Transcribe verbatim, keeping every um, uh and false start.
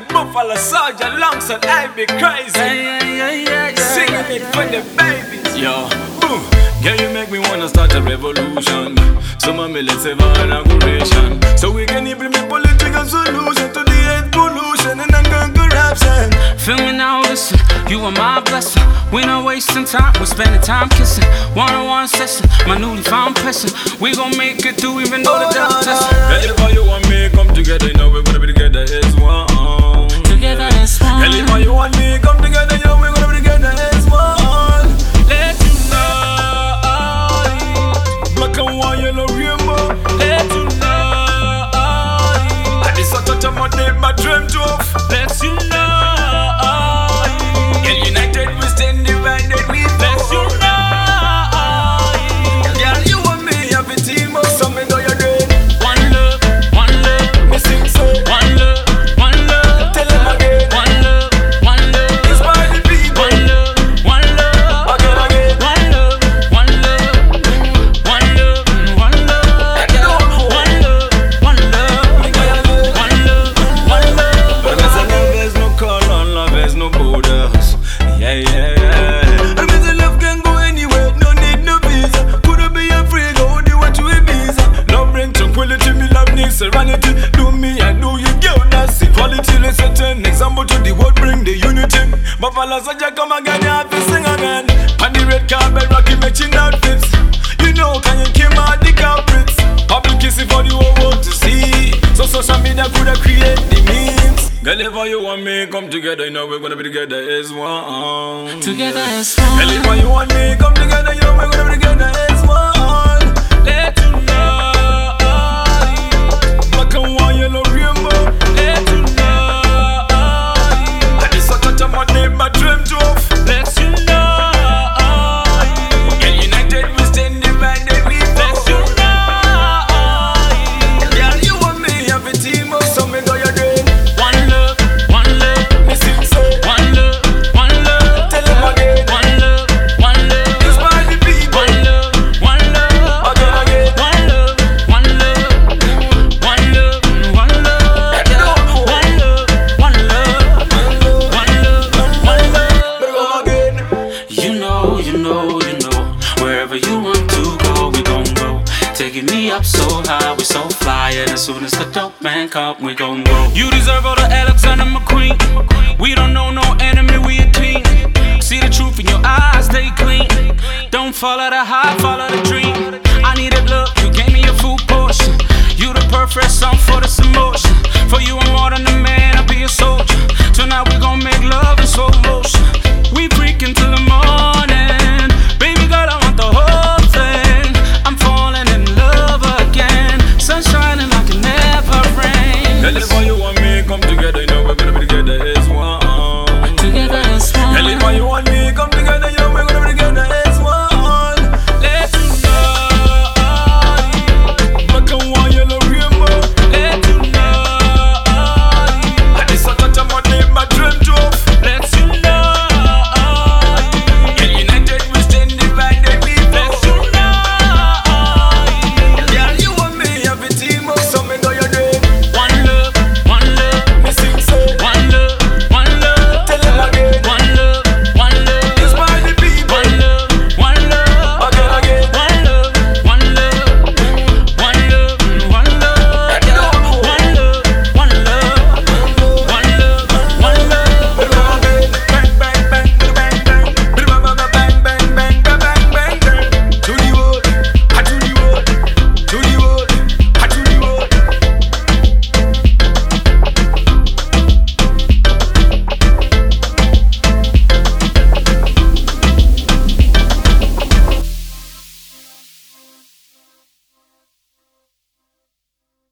Big Buffalo Soldier alongside I Be Crazy. Yeah, yeah, yeah, yeah, yeah. Singing it for the babies. Yo, boom. Girl, you make me wanna start a revolution. So mommy, let's have an inauguration, so we can implement political solution to the hate pollution and anger corruption. Feel me now, listen, you are my blessing. We not wasting time, we spending time kissing. One-on-one session, my newly found person. We gon' make it through even though the devil's testing. Girl, if you want me, come together, you know we're gonna be together as one. Together as one. Girl, if you want me, come together, you know we're gonna be together as one. Let you know, black and white, yellow, rainbow. let you know, And this a touch of my name, my dream job. let you know. Girl, united we stand, divided we fall. Let you know. Girl, you and me have a team up, so me know you're dead. One love, one love, Me sing so, one love, one love. tell them again. One love, one love. Inspire the people, One love, one love. again, again. One love, one love. One love, one love. I get on home. One love, one love. Me go your love. One love, one love. Because I love there's no color, love has no borders. Yeah, yeah, yeah. I mean the love can go anywhere, no need no visa. Couldn't be afraid, go do what you a visa. Love bring tranquility, me love needs serenity. Do me and do you, girl, that's equality. Let's set an example to the world, bring the unity. Buffalo Soldier come again, you have to sing again. On the red carpet, rocky matching outfits. You know, can you keep out the culprits? Public kissing for the whole world to see. So social media could have created the memes. Girl, if you want me, come together, you know we're gonna be together as one. Together as one. Girl, if you want me, come together, you know we're gonna be together as one. Let you know. Black and white, yellow, rainbow. Let you know. And this a touch of my name, my dream job. Let you know. Girl, united we stand, divided we Let fall. you know. Girl, you and me have a team up, so me know you're dead. One love, one love. Me sing so, One love, one love. tell them again. One love, one love. Inspire the people, One love, one love. again, again. One love, one love. One love, one love. I get on home. One love, one love. One love, one love. Me come again. You know, you know, you know. Wherever you want to go, we gon' go. Taking me up so high, we so fly. And as soon as the dope man come, we gon' go. You deserve all the Alexander McQueen. We don't know no enemy, we a team. See the truth in your eyes, they clean. Don't follow the high, follow the dream. I needed love, you gave me a full portion. You the perfect song for this emotion. For you, I'm more than a man, I'll be a soldier.